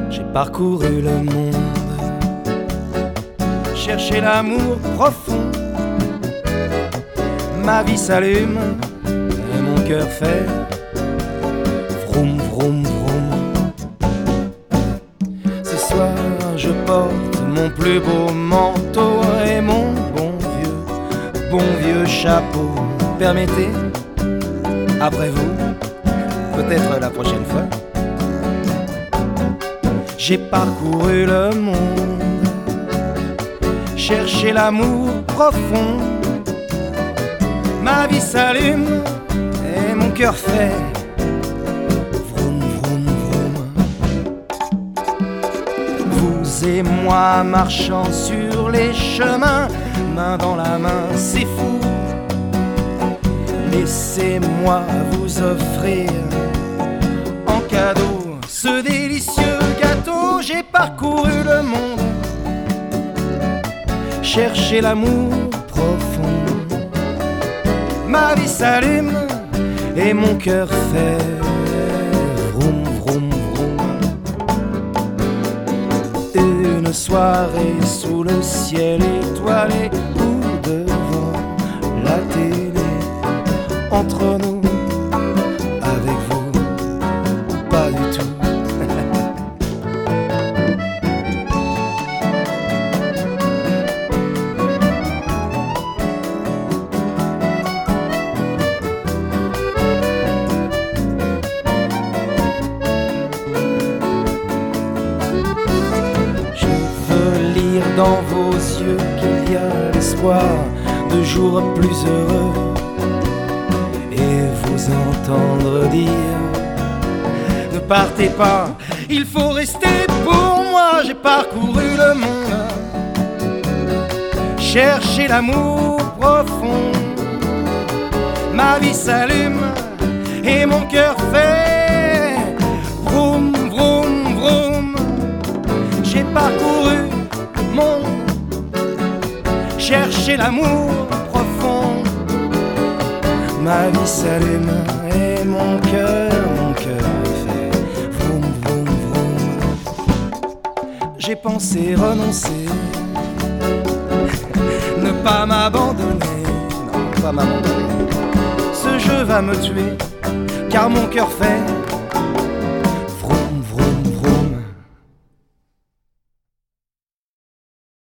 J'ai parcouru le monde, cherché l'amour profond. Ma vie s'allume et mon cœur fait vroom vroom vroom. Ce soir je porte mon plus beau manteau et mon bon vieux chapeau. Permettez, après vous, peut-être la prochaine fois. J'ai parcouru le monde, cherché l'amour profond. Ma vie s'allume et mon cœur fait vroom vroom vroom. Vous et moi marchant sur les chemins, main dans la main, c'est fou. Laissez-moi vous offrir en cadeau ce délicieux gâteau. J'ai parcouru le monde, cherché l'amour profond. Ma vie s'allume et mon cœur fait vroom vroom vroom. Une soirée sous le ciel étoilé ou devant la télé, entre nous, avec vous, pas du tout. Dans vos yeux qu'il y a l'espoir de jours plus heureux, et vous entendre dire ne partez pas, il faut rester pour moi. J'ai parcouru le monde, cherché l'amour profond. Ma vie s'allume et mon cœur fait vroom vroom vroom. J'ai parcouru chercher l'amour profond. Ma vie s'allume et mon cœur fait vroom vroom vroom. J'ai pensé renoncer, ne pas m'abandonner, non pas m'abandonner. Ce jeu va me tuer car mon cœur fait